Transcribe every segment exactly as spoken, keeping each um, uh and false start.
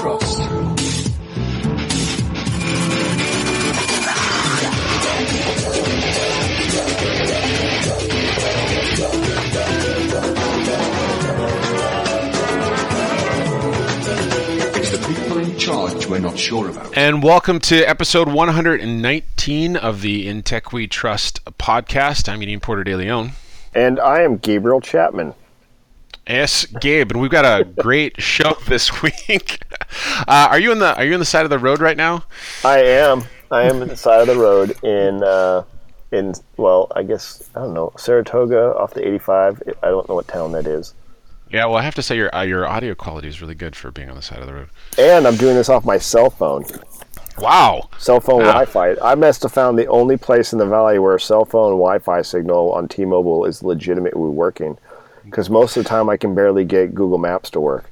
Trust. It's the people in charge we're not sure about. And welcome to episode one hundred nineteen of the In Tech We Trust podcast. I'm Ian Porter de Leon. And I am Gabriel Chapman. Yes, Gabe, and we've got a great show this week. Uh, are you in the Are you on the side of the road right now? I am. I am at the side of the road in uh, in well, I guess I don't know, Saratoga off the eighty-five. I don't know what town that is. Yeah, well, I have to say your uh, your audio quality is really good for being on the side of the road. And I'm doing this off my cell phone. Wow. Cell phone Wow. Wi-Fi. I must have found the only place in the valley where a cell phone Wi-Fi signal on T-Mobile is legitimately working. Because most of the time I can barely get Google Maps to work.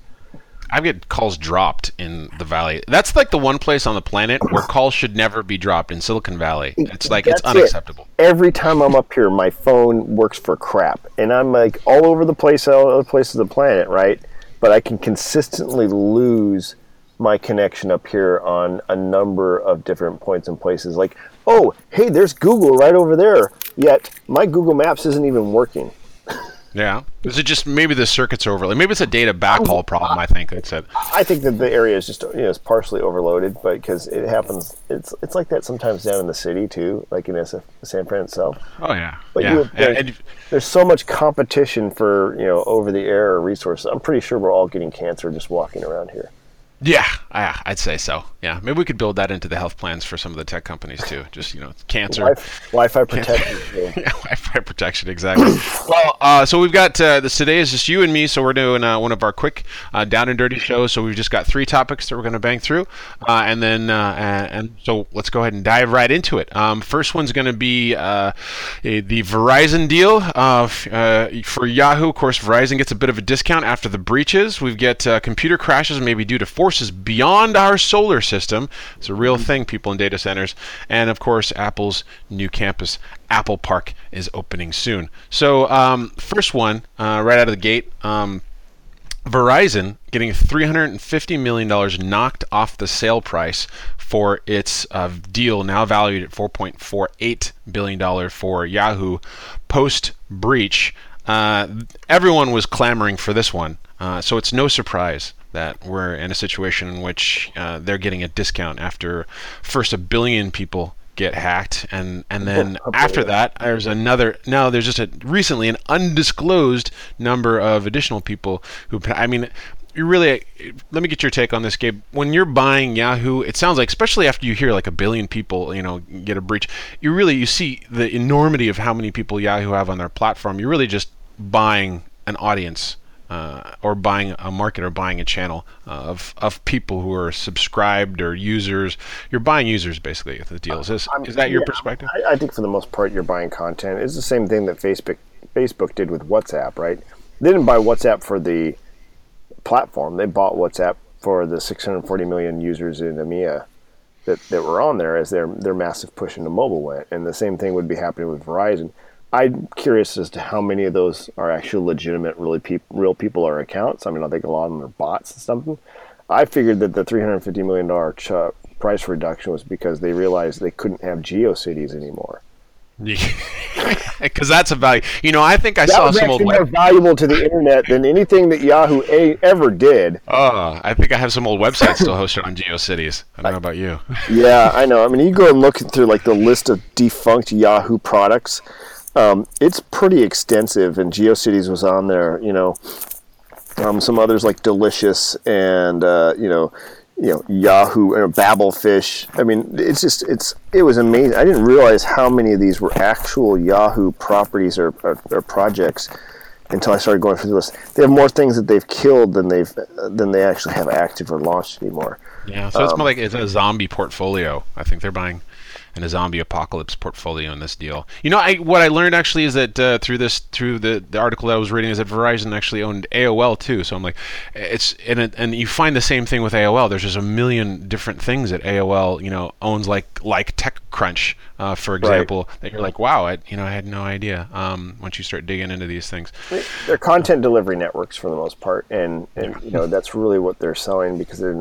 I get calls dropped in the valley. That's like the one place on the planet where calls should never be dropped, in Silicon Valley. It's like That's it's unacceptable. It. Every time I'm up here, my phone works for crap, and I'm like all over the place, all other places of the planet, right? But I can consistently lose my connection up here on a number of different points and places. Like, oh, hey, there's Google right over there. Yet my Google Maps isn't even working. Yeah. Is it just maybe the circuits are overloaded? Maybe it's a data backhaul problem, I think. That's it. I think that the area is just, you know, it's partially overloaded, but because it happens, it's it's like that sometimes down in the city too, like in S F, San Fran itself. Oh, yeah. But yeah. you would think And- and- there's so much competition for, you know, over-the-air resources. I'm pretty sure we're all getting cancer just walking around here. Yeah, yeah, I'd say so. Yeah, maybe we could build that into the health plans for some of the tech companies too. Just, you know, cancer. Wi- Wi-Fi protection. Yeah, Wi-Fi protection, exactly. Well, uh, so we've got uh, this today is just you and me, so we're doing uh, one of our quick uh, down and dirty shows. So we've just got three topics that we're going to bang through, uh, and then uh, and, and so let's go ahead and dive right into it. Um, first one's going to be uh, a, the Verizon deal uh, f- uh, for Yahoo. Of course, Verizon gets a bit of a discount after the breaches. We've got uh, computer crashes, maybe due to forces beyond our solar system. It's a real thing, people in data centers. And of course, Apple's new campus, Apple Park, is opening soon. So um, first one, uh, right out of the gate, um, Verizon getting three hundred fifty million dollars knocked off the sale price for its uh, deal, now valued at four point four eight billion dollars for Yahoo post-breach. Uh, everyone was clamoring for this one, uh, so it's no surprise that we're in a situation in which uh, they're getting a discount after first a billion people get hacked, and and then after that there's another. Now there's just a recently an undisclosed number of additional people who. I mean, you really. Let me get your take on this, Gabe. When you're buying Yahoo, it sounds like, especially after you hear like a billion people, you know, get a breach, you really you see the enormity of how many people Yahoo have on their platform. You're really just buying an audience. Uh, or buying a market or buying a channel uh, of of people who are subscribed or users. You're buying users, basically, if the deal is this. Is that your yeah, perspective? I, I think for the most part you're buying content. It's the same thing that Facebook Facebook did with WhatsApp, right? They didn't buy WhatsApp for the platform. They bought WhatsApp for the six hundred forty million users in EMEA that, that were on there as their their massive push into mobile went. And the same thing would be happening with Verizon. I'm curious as to how many of those are actually legitimate, really peop- real people or accounts. I mean, I think a lot of them are bots and something. I figured that the three hundred fifty million dollars ch- price reduction was because they realized they couldn't have GeoCities anymore. Because that's a value. You know, I think I that saw was some old actually more web- valuable to the internet than anything that Yahoo a- ever did. Oh, I think I have some old websites still hosted on GeoCities. I don't know about you. Yeah, I know. I mean, you go and look through like the list of defunct Yahoo products. Um, it's pretty extensive, and GeoCities was on there. You know, um, some others like Delicious and uh, you know, you know Yahoo or Babelfish. I mean, it's just it's it was amazing. I didn't realize how many of these were actual Yahoo properties or, or, or projects until I started going through the list. They have more things that they've killed than they've than they actually have active or launched anymore. Yeah, so it's more like it's a zombie portfolio. I think they're buying and a zombie apocalypse portfolio in this deal. You know, I what I learned actually is that uh, through this through the, the article that I was reading is that Verizon actually owned A O L too. So I'm like, it's and it, and you find the same thing with A O L. There's just a million different things that A O L you know owns, like like TechCrunch, uh, for example. Right. That you're like, wow, I you know I had no idea. Um, once you start digging into these things, they're content delivery networks for the most part, and and you know that's really what they're selling because they're not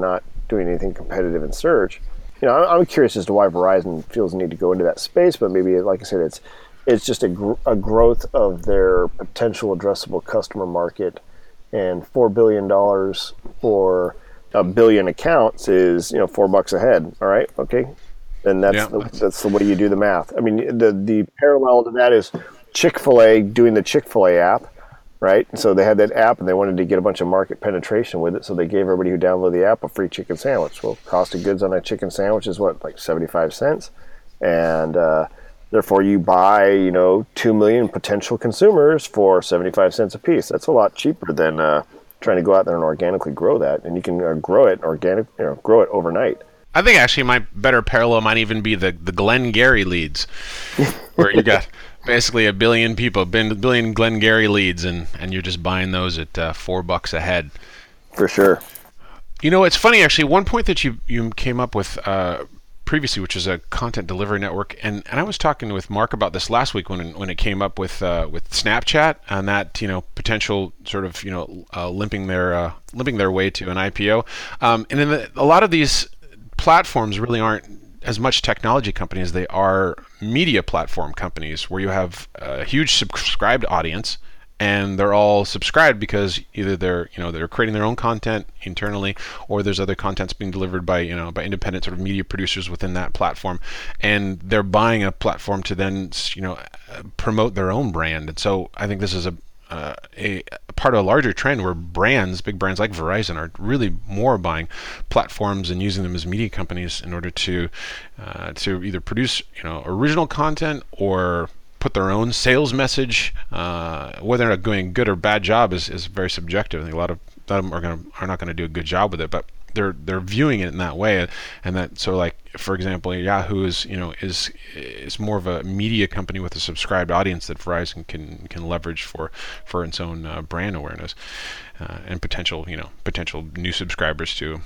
doing anything competitive in search. You know, I'm curious as to why Verizon feels the need to go into that space, but maybe, like I said, it's it's just a, gr- a growth of their potential addressable customer market, and four billion dollars for a billion accounts is, you know, four bucks a head. All right, okay, and that's Yeah, the, that's- that's the way you do the math. I mean, the the parallel to that is Chick-fil-A doing the Chick-fil-A app. Right, so they had that app, and they wanted to get a bunch of market penetration with it. So they gave everybody who downloaded the app a free chicken sandwich. Well, cost of goods on a chicken sandwich is what, like seventy-five cents, and uh, therefore you buy, you know, two million potential consumers for seventy-five cents a piece. That's a lot cheaper than uh, trying to go out there and organically grow that, and you can uh, grow it organic, you know, grow it overnight. I think actually my better parallel might even be the the Glengarry leads, where you got basically a billion people, a billion Glengarry leads, and, and you're just buying those at uh, four bucks a head. For sure. You know, it's funny actually. One point that you you came up with uh, previously, which is a content delivery network, and, and I was talking with Mark about this last week when when it came up with uh, with Snapchat and that, you know, potential sort of, you know, uh, limping their uh, limping their way to an I P O, um, and then the, a lot of these platforms really aren't as much technology companies as they are media platform companies, where you have a huge subscribed audience, and they're all subscribed because either they're, you know, they're creating their own content internally, or there's other contents being delivered by, you know, by independent sort of media producers within that platform, and they're buying a platform to then, you know, promote their own brand. And so I think this is a Uh, a, a part of a larger trend where brands, big brands like Verizon, are really more buying platforms and using them as media companies in order to uh, to either produce, you know, original content or put their own sales message. Uh, whether they're doing a good or bad job is, is very subjective. I think a lot of, a lot of them are going are not going to do a good job with it, but they're they're viewing it in that way. And that, so like, for example, Yahoo is, you know, is is more of a media company with a subscribed audience that Verizon can can leverage for for its own uh, brand awareness uh, and potential, you know, potential new subscribers to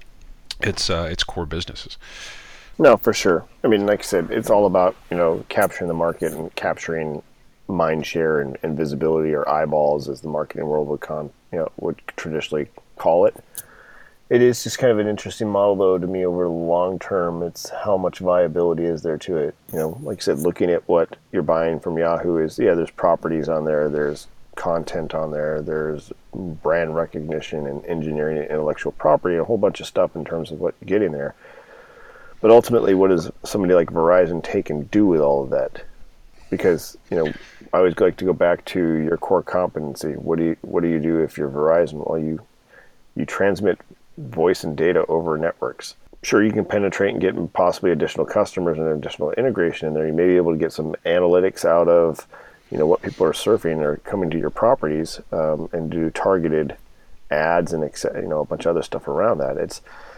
its uh, its core businesses. No, for sure. I mean, like I said, it's all about, you know, capturing the market and capturing mind share and, and visibility, or eyeballs, as the marketing world would con, you know, would traditionally call it. It is just kind of an interesting model, though, to me over the long term. It's how much viability is there to it. You know, like I said, looking at what you're buying from Yahoo is, yeah, there's properties on there, there's content on there, there's brand recognition and engineering and intellectual property, and a whole bunch of stuff in terms of what you're getting there. But ultimately, what does somebody like Verizon take and do with all of that? Because, you know, I always like to go back to your core competency. What do you what do you do if you're Verizon? Well, you you transmit voice and data over networks. Sure, you can penetrate and get possibly additional customers and additional integration in there. You may be able to get some analytics out of, you know, what people are surfing or coming to your properties, um, and do targeted ads and, you know, a bunch of other stuff around that. It's,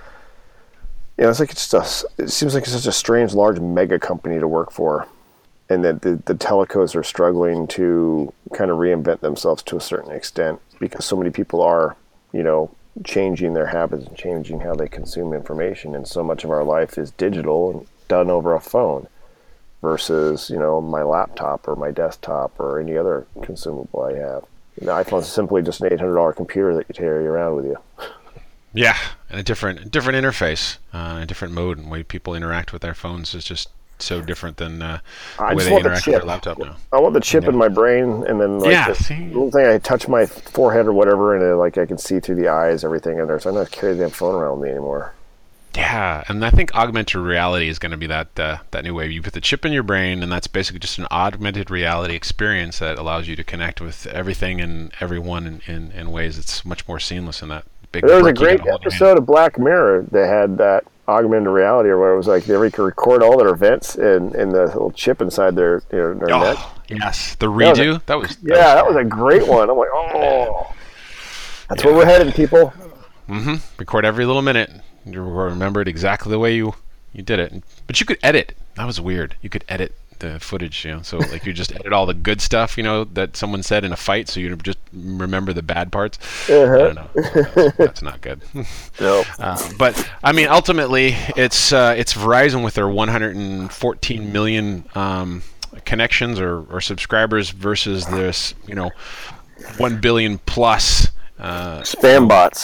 you know, it's like it's just a, it seems like it's such a strange, large mega company to work for, and that the, the telecos are struggling to kind of reinvent themselves to a certain extent, because so many people are, you know, changing their habits and changing how they consume information, and so much of our life is digital and done over a phone versus, you know, my laptop or my desktop or any other consumable I have. The iPhone is simply just an eight hundred dollars computer that you carry around with you. Yeah, and a different different interface, uh, a different mode and way people interact with their phones is just so different than uh, the I way just they want the interact with chip. their laptop now. I want the chip Yeah. in my brain, and then like Yeah, the see? little thing, I touch my forehead or whatever, and it, like I can see through the eyes, everything in there. So I don't have to carry the damn phone around with me anymore. Yeah, and I think augmented reality is going to be that uh, that new wave. You put the chip in your brain, and that's basically just an augmented reality experience that allows you to connect with everything and everyone in, in, in ways that's much more seamless in that big There was a brick you great can hold in your hand. episode of Black Mirror that had that augmented reality, or where it was like they could record all their events and, and the little chip inside their, their, their neck. Oh, yes, the was a- redo. That was, that Yeah, that was a great one. I'm like, oh, that's where we're headed, people. Mm-hmm. Record every little minute. You remember it exactly the way you, you did it. But you could edit. That was weird. You could edit the footage, you know. So like you just edit all the good stuff, you know, that someone said in a fight, so you just remember the bad parts. Uh-huh. I don't know. That's, that's not good. No. Uh, but I mean, ultimately, it's uh, it's Verizon with their one hundred fourteen million um, connections or, or subscribers versus this, you know, one billion plus. Uh, Spam bots.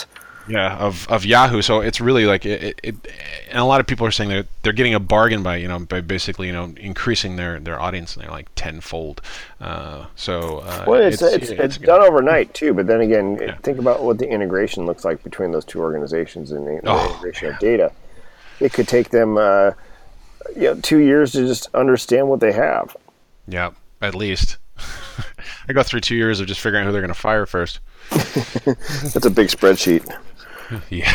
Yeah, of, of Yahoo. So it's really like it, it, it. And a lot of people are saying they're they're getting a bargain by you know by basically you know increasing their, their audience and they're like tenfold. Uh, so uh, well, it's it's, it's, it's, it's done overnight too. But then again, Yeah. think about what the integration looks like between those two organizations and the, the Oh, integration of data. It could take them uh, you know two years to just understand what they have. Yeah, at least. I go through two years of just figuring out who they're going to fire first. That's a big spreadsheet. Yeah.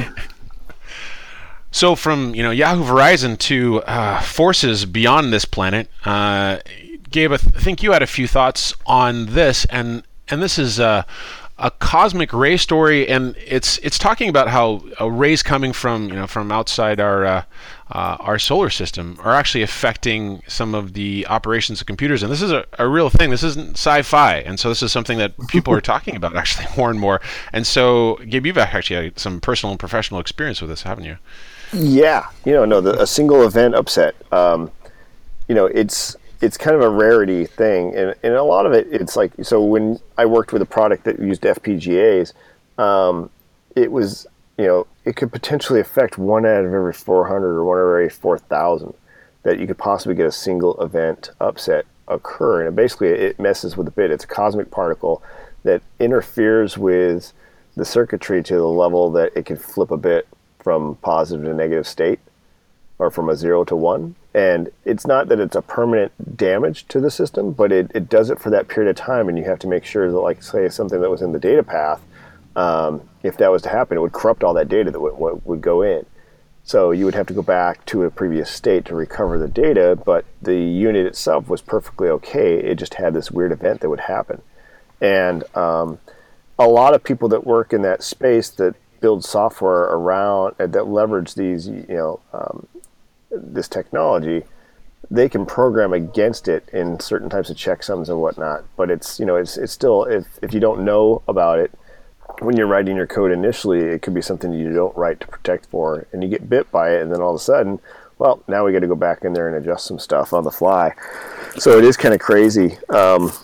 So from you know Yahoo Verizon to uh, forces beyond this planet, uh, Gabe, I, th- I think you had a few thoughts on this, and and this is uh, a cosmic ray story, and it's it's talking about how uh, rays coming from you know from outside our uh, uh, our solar system are actually affecting some of the operations of computers, and this is a, a real thing. This isn't sci-fi, and so this is something that people are talking about actually more and more. And so, Gabe, you've actually had some personal and professional experience with this, haven't you? Yeah, you know, no, the, a single event upset. Um, you know, it's it's kind of a rarity thing, and, and a lot of it, it's like so. When I worked with a product that used F P G As, um, it was you know it could potentially affect one out of every four hundred or one out of every four thousand that you could possibly get a single event upset occur, and basically it messes with the bit. It's a cosmic particle that interferes with the circuitry to the level that it can flip a bit from positive to negative state, or from a zero to one. And it's not that it's a permanent damage to the system, but it, it does it for that period of time, and you have to make sure that, like, say, something that was in the data path, um, if that was to happen, it would corrupt all that data that would, would go in. So you would have to go back to a previous state to recover the data, but the unit itself was perfectly okay. It just had this weird event that would happen. And um, a lot of people that work in that space that build software around uh, that leverage these, you know, um, this technology, they can program against it in certain types of checksums and whatnot. But it's, you know, it's it's still, if if you don't know about it when you're writing your code initially, it could be something you don't write to protect for, and you get bit by it, and then all of a sudden, well, now we got to go back in there and adjust some stuff on the fly. So it is kind of crazy um,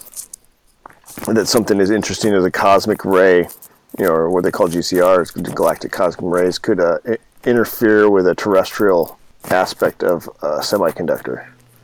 that something as interesting as a cosmic ray, you know, or what they call G C Rs, galactic cosmic rays, could uh, I- interfere with a terrestrial aspect of a semiconductor.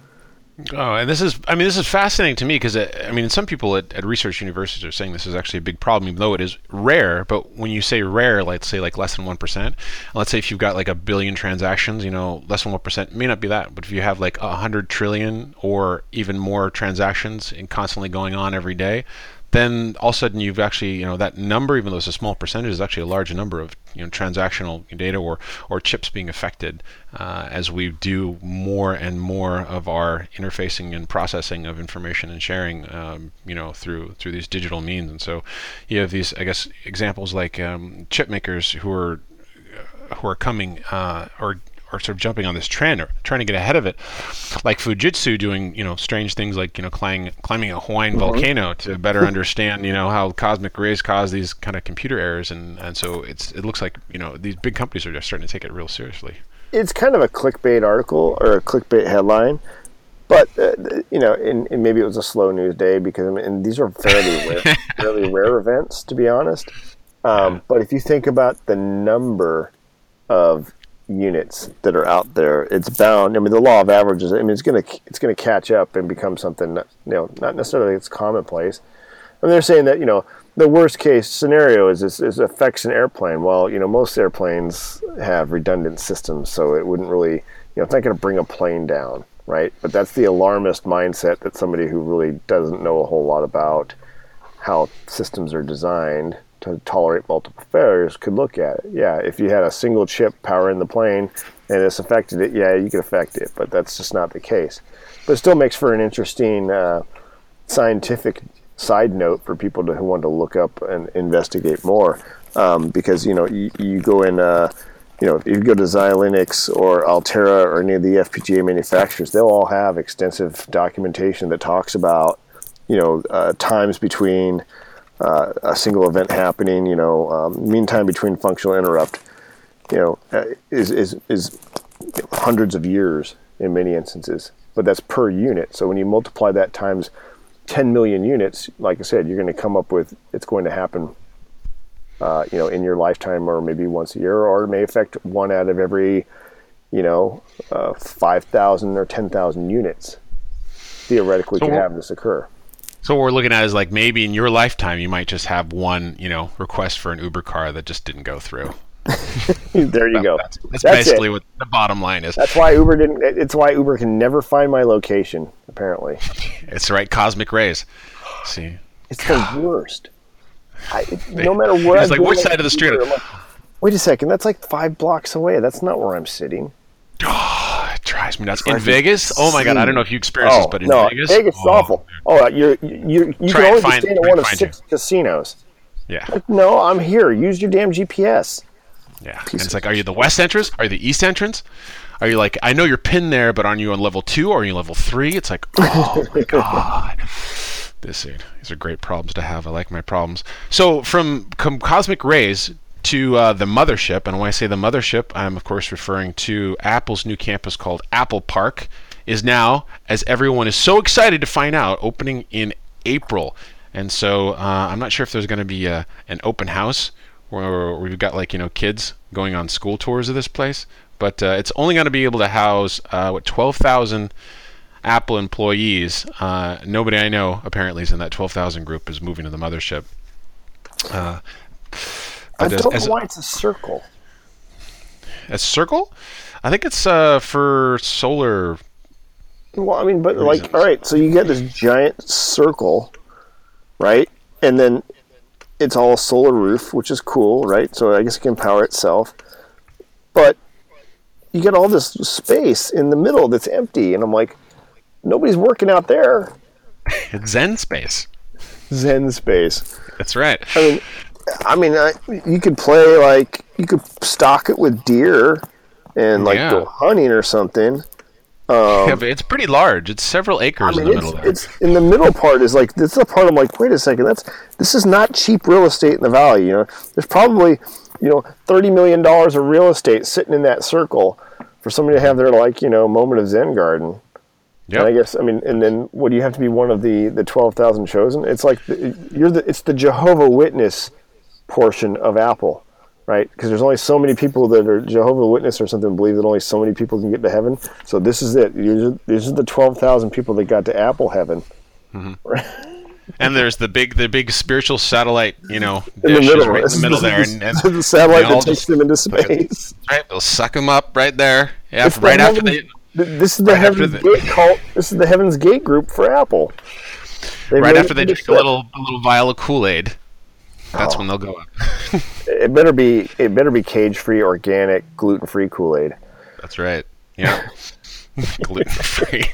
Oh, and this is, I mean, this is fascinating to me because, I mean, some people at, at research universities are saying this is actually a big problem, even though it is rare. But when you say rare, let's say like less than one percent, let's say if you've got like a billion transactions, you know, less than one percent, it may not be that. But if you have like a hundred trillion or even more transactions and constantly going on every day, then all of a sudden you've actually, you know, that number, even though it's a small percentage, is actually a large number of, you know, transactional data or, or chips being affected uh, as we do more and more of our interfacing and processing of information and sharing, um, you know, through through these digital means. And so you have these, I guess, examples like um, chip makers who are who are coming uh, or are sort of jumping on this trend or trying to get ahead of it, like Fujitsu doing, you know, strange things like, you know, climbing climbing a Hawaiian mm-hmm. volcano to better understand, you know, how cosmic rays cause these kind of computer errors, and and so it's it looks like, you know, these big companies are just starting to take it real seriously. It's kind of a clickbait article or a clickbait headline, but uh, you know, and, and maybe it was a slow news day because I mean, and these are fairly rare, fairly rare events, to be honest. Um, but if you think about the number of units that are out there, it's bound. I mean, the law of averages. I mean, it's gonna it's gonna catch up and become something, you know, not necessarily it's commonplace. And they're saying that, you know, the worst case scenario is this is affects an airplane. Well, you know, most airplanes have redundant systems, so it wouldn't really, you know, it's not going to bring a plane down, right? But that's the alarmist mindset that somebody who really doesn't know a whole lot about how systems are designed to tolerate multiple failures could look at it. Yeah, if you had a single chip powering the plane and it's affected it, yeah, you could affect it, but that's just not the case. But it still makes for an interesting uh, scientific side note for people to, who want to look up and investigate more, um, because, you know, you, you go in, uh, you know, if you go to Xilinx or Altera or any of the F P G A manufacturers, they'll all have extensive documentation that talks about, you know, uh, times between Uh, a single event happening, you know, um, mean time between functional interrupt, you know, uh, is is is hundreds of years in many instances, but that's per unit. So when you multiply that times ten million units, like I said, you're going to come up with it's going to happen uh, you know, in your lifetime, or maybe once a year, or it may affect one out of every, you know, uh, five thousand or ten thousand units. Theoretically, So could we're- have this occur. So what we're looking at is like maybe in your lifetime you might just have one, you know, request for an Uber car that just didn't go through. There you go. That's, that's, That's basically it. what the bottom line is. That's why Uber didn't. It's why Uber can never find my location. Apparently, It's the right cosmic rays. See, it's the worst. I, no matter where. It's I'm like, going which on side of the street? Uber, I'm like, wait a second. That's like five blocks away. That's not where I'm sitting. Oh, it drives me nuts. In Drives me Vegas, oh my god, I don't know if you experienced this, but in no, Vegas, Vegas is oh, awful. Oh, you're you you Try can and only find- stay in try one and of find six casinos. Yeah, Like, no, I'm here. Use your damn G P S. yeah. And it's like, are you the west entrance? Are you the east entrance? Are you like, I know you're pinned there, but aren't you on level two or are you level three? It's like, oh my god. This dude, these are great problems to have. I like my problems. So from com- cosmic rays to uh, the mothership, and when I say the mothership, I'm of course referring to Apple's new campus called Apple Park, is now, as everyone is so excited to find out, opening in April. And so uh, I'm not sure if there's going to be a, an open house where we've got like you know kids going on school tours of this place, but uh, it's only going to be able to house uh, what twelve thousand Apple employees. Uh, nobody I know apparently is in that twelve thousand group is moving to the mothership. Uh, I but as, don't as, know why it's a circle. as Circle, I think it's uh, for solar. Well, I mean, but like, Reasons. all right, so you get this giant circle, right? And then it's all solar roof, which is cool, right? So I guess it can power itself. But you get all this space in the middle that's empty, and I'm like, nobody's working out there. It's Zen space. Zen space. That's right. I mean, I mean, I, you could play like you could stock it with deer and like Yeah. go hunting or something. Yeah, but it's pretty large. It's several acres I in mean, the it's, middle there. it's in the middle part is like this is the part I'm like, wait a second, that's this is not cheap real estate in the valley. You know, there's probably you know thirty million dollars of real estate sitting in that circle for somebody to have their like you know moment of Zen garden. Yep. And I guess I mean, and then what do you have to be one of the the twelve thousand chosen? It's like the, you're the it's the Jehovah Witness portion of Apple, right? Because there's only so many people that are Jehovah Witness or something believe that only so many people can get to heaven. So this is it. You're, these are the twelve thousand people that got to Apple heaven. And there's the big, the big spiritual satellite, you know, In the dish is middle, right in This the is middle the, there, and, and the satellite they all that takes just- them into space. right, they'll suck them up right there. Yeah, It's the right after heaven- they, th- This is the right after Heaven's the- Gate cult. This is the Heaven's Gate group for Apple. They right made after it they into drink a shit. little, a little vial of Kool-Aid. That's Oh. when they'll go up. It better be. It better be cage-free, organic, gluten-free Kool-Aid. That's right. Yeah. Gluten free.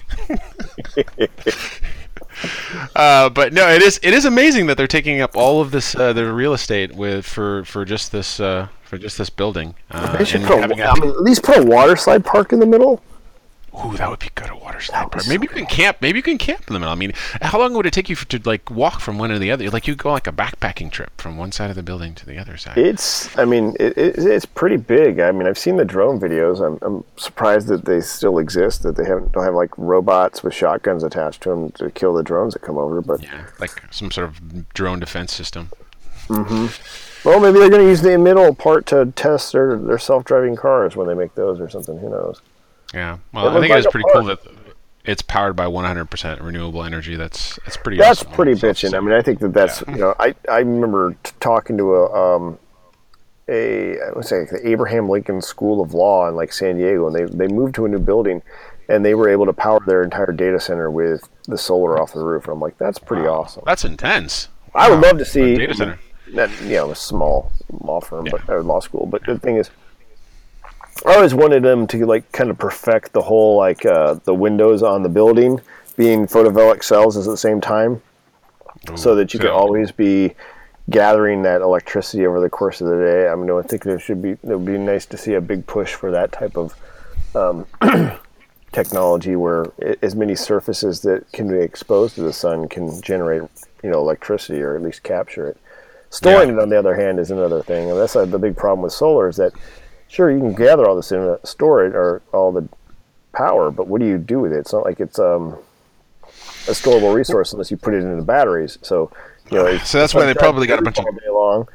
uh, but no, it is it is amazing that they're taking up all of this uh, the real estate with for, for just this uh, for just this building. Uh, They should and put a, having a- I mean, at least put a water slide park in the middle. Ooh, that would be good. A water slide would be park. Maybe so you can camp. Maybe you can camp in the middle. I mean, how long would it take you for, to like walk from one to the other? Like you go like a backpacking trip from one side of the building to the other side. It's. I mean, it, it, it's pretty big. I mean, I've seen the drone videos. I'm, I'm surprised that they still exist. That they haven't don't have like robots with shotguns attached to them to kill the drones that come over. But Yeah, like some sort of drone defense system. well, maybe they're going to use the middle part to test their, their self-driving cars when they make those or something. Who knows? Yeah. It Well, I looks think it is like a pretty cool that it's powered by one hundred percent renewable energy. That's that's pretty. That's awesome. pretty So- bitchin'. I mean, I think that that's you know, I I remember t- talking to a um a I would say the Abraham Lincoln School of Law in like San Diego, and they they moved to a new building, and they were able to power their entire data center with the solar off the roof. And I'm like, that's pretty awesome. That's intense. I would Wow. love to see A data center. That, you know, a small law firm, Yeah. but or law school. But the thing is, I always wanted them to like kind of perfect the whole like uh, the windows on the building being photovoltaic cells at the same time, so that you could always be gathering that electricity over the course of the day. I mean, I think there should be. It would be nice to see a big push for that type of um, technology, where i- as many surfaces that can be exposed to the sun can generate, you know, electricity or at least capture it. Storing Yeah. it, on the other hand, is another thing, and that's uh, the big problem with solar is that sure you can gather all this in store it or all the power, but what do you do with it? It's not like it's um, a storable resource unless you put it into batteries. So you know, it's, So that's why they probably got a bunch of- all day long.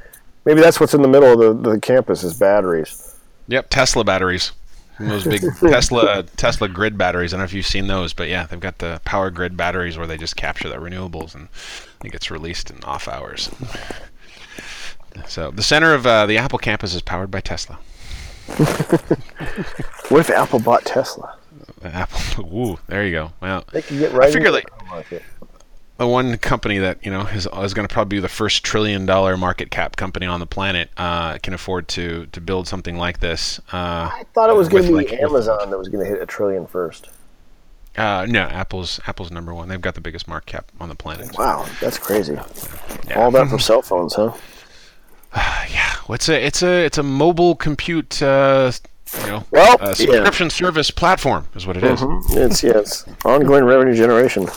Maybe that's what's in the middle of the, the campus is batteries. Yep, Tesla batteries. Those big Tesla Tesla grid batteries. I don't know if you've seen those, but yeah, they've got the power grid batteries where they just capture the renewables and it gets released in off hours. So the center of uh, the Apple campus is powered by Tesla. What if Apple bought Tesla? Apple. Ooh, there you go. Well, they can get right I figure into like the market. The one company that you know is, is going to probably be the first trillion dollar market cap company on the planet uh, can afford to to build something like this. Uh, I thought it was going to be like, Amazon that was going to hit a trillion first. Uh, no, Apple's Apple's number one. They've got the biggest market cap on the planet. Wow, that's crazy. Yeah. All that for cell phones, huh? Uh, yeah, well, it's a it's a it's a mobile compute uh, you know well, uh, subscription yeah. service platform is what it is. Mm-hmm. It's yeah, it's ongoing revenue generation.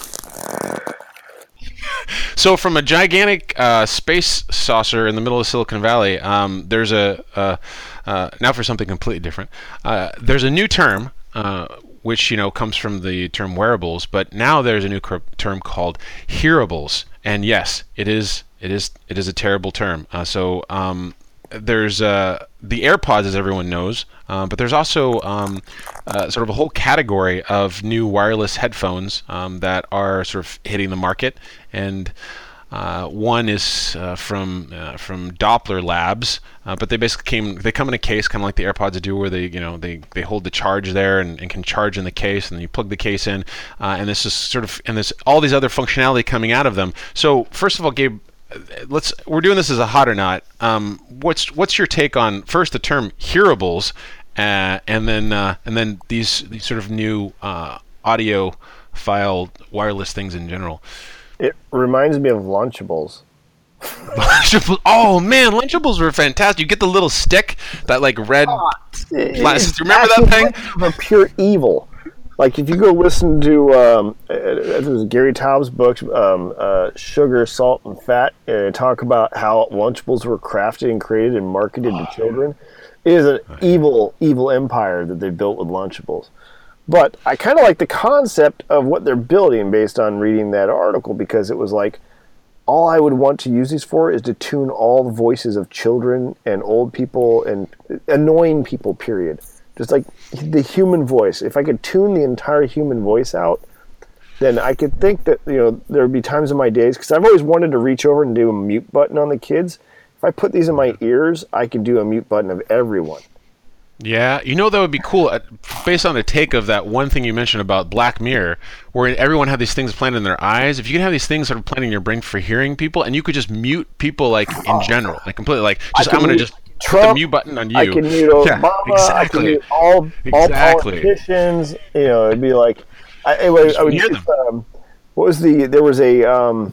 So from a gigantic uh, space saucer in the middle of Silicon Valley, um, there's a uh, uh, now for something completely different. Uh, there's a new term uh, which you know comes from the term wearables, but now there's a new cr- term called hearables. And yes, it is it is it is a terrible term. Uh, so um, there's uh, the AirPods, as everyone knows, uh, but there's also um, uh, sort of a whole category of new wireless headphones um, that are sort of hitting the market. And uh, one is uh, from uh, from Doppler Labs, uh, but they basically came they come in a case, kind of like the AirPods do, where they you know they, they hold the charge there and, and can charge in the case, and then you plug the case in, uh, and this is sort of and there's all these other functionality coming out of them. So first of all, Gabe, let's we're doing this as a hot or not. Um, what's what's your take on first the term hearables, uh, and then uh, and then these these sort of new uh, audio file wireless things in general? It reminds me of Lunchables. Lunchables. Oh man, Lunchables were fantastic. You get the little stick, that like red. Oh, plastic. Remember that thing? Of pure evil. Like if you go listen to um, it was Gary Taub's book, um, uh, Sugar, Salt, and Fat, and talk about how Lunchables were crafted and created and marketed to children. It is an evil, evil empire that they built with Lunchables. But I kind of like the concept of what they're building based on reading that article, because it was like, all I would want to use these for is to tune all the voices of children and old people and annoying people, period. Just like the human voice. If I could tune the entire human voice out, then I could think that, you know, there would be times in my days, because I've always wanted to reach over and do a mute button on the kids. If I put these in my ears, I could do a mute button of everyone. Yeah, you know that would be cool, uh, based on the take of that one thing you mentioned about Black Mirror, where everyone had these things planted in their eyes. If you could have these things sort of planted in your brain for hearing people, and you could just mute people like in general, like completely, like just I'm gonna just Trump, put the mute button on you. I can mute Obama. Yeah, exactly. I can mute all all exactly. politicians. You know, it'd be like, I, I, would, I would hear just, um, what was the? There was a um,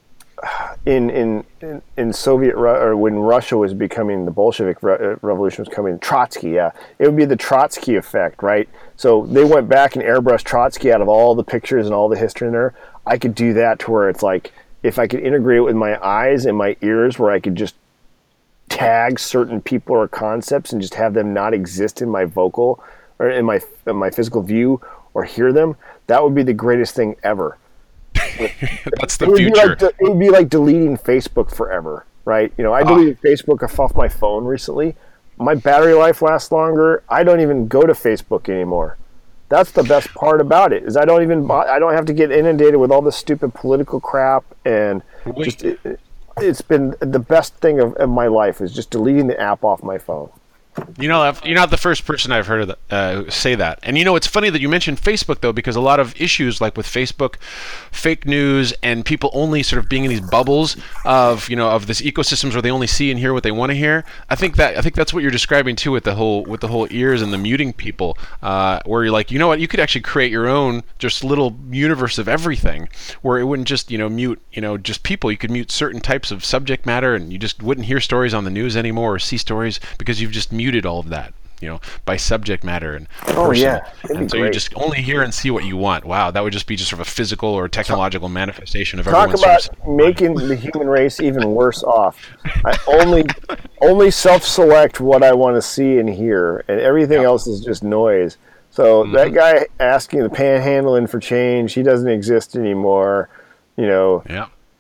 in in in, in Soviet or when Russia was becoming the Bolshevik re- revolution was coming. Trotsky, yeah, it would be the Trotsky effect, right? So they went back and airbrushed Trotsky out of all the pictures and all the history in there. I could do that to where it's like if I could integrate it with my eyes and my ears, where I could just tag certain people or concepts and just have them not exist in my vocal or in my in my physical view or hear them. That would be the greatest thing ever. That's the it would future. Be like, it would be like deleting Facebook forever, right? You know, I deleted oh. Facebook off my phone recently. My battery life lasts longer. I don't even go to Facebook anymore. That's the best part about it, is I don't even I don't have to get inundated with all this stupid political crap, and Wait. just it, it's been the best thing of, of my life is just deleting the app off my phone. You know, you're not the first person I've heard of that, uh, say that. And you know, it's funny that you mentioned Facebook, though, because a lot of issues, like with Facebook, fake news, and people only sort of being in these bubbles of, you know, of this ecosystems where they only see and hear what they want to hear. I think that I think that's what you're describing too with the whole with the whole ears and the muting people, uh, where you're like, you know what, you could actually create your own just little universe of everything, where it wouldn't just, you know, mute, you know, just people. You could mute certain types of subject matter, and you just wouldn't hear stories on the news anymore or see stories because you've just muted all of that, you know, by subject matter and oh person. yeah, and so great. You just only hear and see what you want. Wow, that would just be just sort of a physical or technological talk, manifestation of talk everyone's about sort of making the human race even worse off. I only only self-select what I want to see and hear, and everything yep. else is just noise. So mm-hmm. that guy asking the panhandling for change, he doesn't exist anymore. You know, yeah.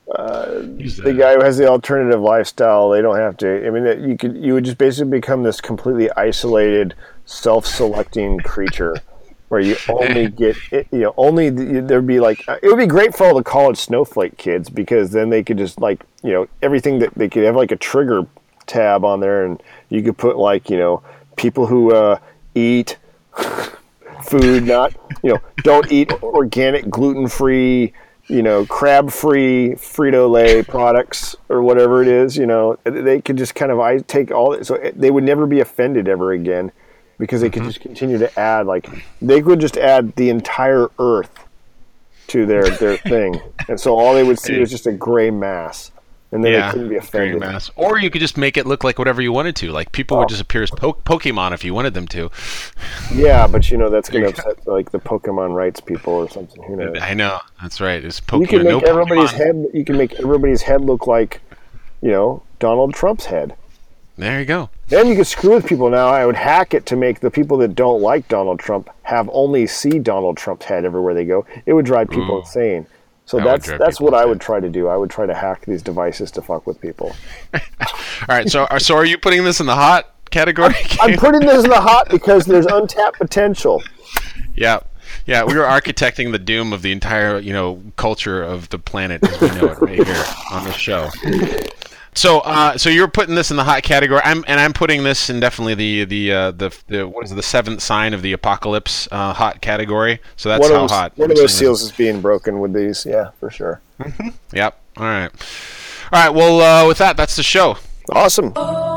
the guy who has the alternative lifestyle, they don't have to. I mean, you could you would just basically become this completely isolated, self-selecting creature, where you only get you know only there'd be like it would be great for all the college snowflake kids because then they could just like you know everything that they could have like a trigger tab on there and you could put like you know people who uh, eat food not you know don't eat organic gluten-free. You know, crab-free Frito-Lay products or whatever it is. You know, they could just kind of I take all so they would never be offended ever again because they could mm-hmm. just continue to add like they could just add the entire Earth to their their thing, and so all they would see was just a gray mass, and then yeah, they couldn't be offended. Gray mass. Or you could just make it look like whatever you wanted to. Like people oh. would just appear as po- Pokemon if you wanted them to. Yeah, but you know that's going to upset like the Pokemon rights people or something. Who knows? I know that's right. It's Pokemon. You can make no everybody's Pokemon. head. You can make everybody's head look like, you know, Donald Trump's head. There you go. Then you could screw with people. Now I would hack it to make the people that don't like Donald Trump have only see Donald Trump's head everywhere they go. It would drive people Ooh. insane. So that that's that's what I would try to do. I would try to hack these devices to fuck with people. All right. So so are you putting this in the hot category? I'm, I'm putting this in the hot because there's untapped potential. Yeah. Yeah, we were architecting the doom of the entire, you know, culture of the planet as we know it right here on this show. So, uh, so you're putting this in the hot category. I'm, and I'm putting this in definitely the the uh, the, the what is it, the seventh sign of the apocalypse uh, hot category. So that's one how those, hot. One of those seals is being broken with these. Yeah, for sure. Mm-hmm. Yep. All right. All right. Well, uh, with that, that's the show. Awesome.